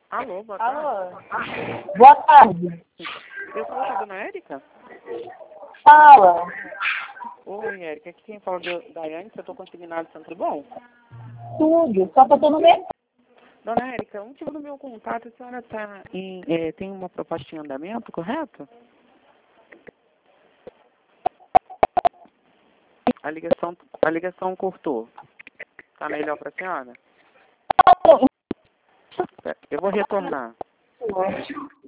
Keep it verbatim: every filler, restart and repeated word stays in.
Alô, boa tarde. Alô. Boa tarde. Eu falo com a dona Érica? Fala. Oi, Érica. Aqui quem fala é Daiane, você estou consignado sempre bom? Tudo. Só que eu tô no mercado. Dona Érica, o motivo do meu contato, a senhora tá em, é, tem uma proposta em andamento, correto? A ligação, a ligação cortou. Tá melhor para a senhora? Eu vou retornar.